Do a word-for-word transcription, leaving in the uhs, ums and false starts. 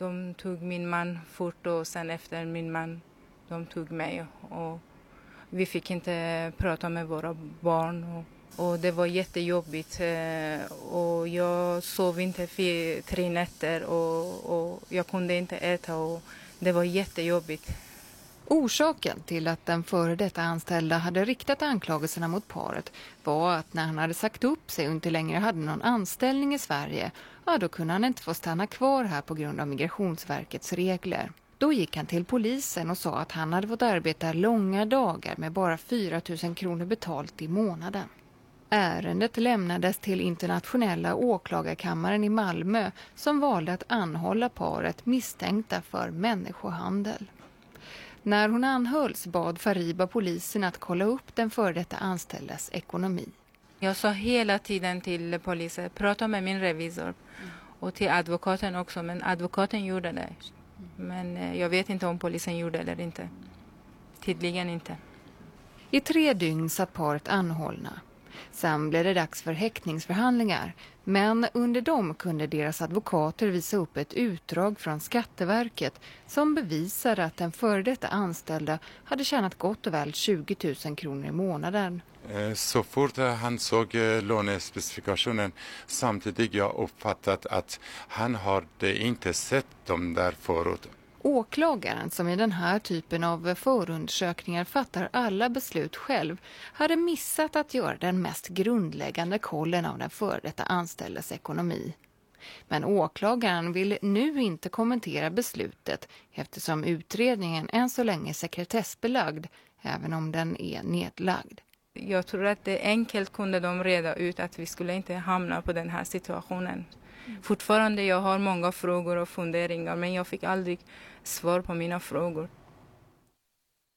De tog min man fort och sen efter min man, de tog mig. Och vi fick inte prata med våra barn. Och, och det var jättejobbigt. Och jag sov inte för tre nätter och, och jag kunde inte äta. Och det var jättejobbigt. Orsaken till att den före detta anställda hade riktat anklagelserna mot paret var att när han hade sagt upp sig och inte längre hade någon anställning i Sverige, ja, då kunde han inte få stanna kvar här på grund av Migrationsverkets regler. Då gick han till polisen och sa att han hade fått arbeta långa dagar med bara fyra tusen kronor betalt i månaden. Ärendet lämnades till internationella åklagarkammaren i Malmö som valde att anhålla paret misstänkta för människohandel. När hon anhölls bad Fariba polisen att kolla upp den före detta anställdas ekonomi. Jag sa hela tiden till polisen, prata med min revisor och till advokaten också, men advokaten gjorde det. Men jag vet inte om polisen gjorde det eller inte. Tydligen inte. I tre dygn satt paret anhållna. Sen blev det dags för häktningsförhandlingar, men under dem kunde deras advokater visa upp ett utdrag från Skatteverket som bevisade att den före detta anställda hade tjänat gott och väl tjugo tusen kronor i månaden. Så fort han såg lånespecifikationen, samtidigt jag uppfattat att han hade inte sett dem där förut. Åklagaren, som i den här typen av förundersökningar fattar alla beslut själv, hade missat att göra den mest grundläggande kollen av den före detta anställdas ekonomi. Men åklagaren vill nu inte kommentera beslutet eftersom utredningen än så länge är sekretessbelagd, även om den är nedlagd. Jag tror att det enkelt kunde de reda ut att vi skulle inte hamna på den här situationen. Mm. Fortfarande jag har många frågor och funderingar, men jag fick aldrig svar på mina frågor.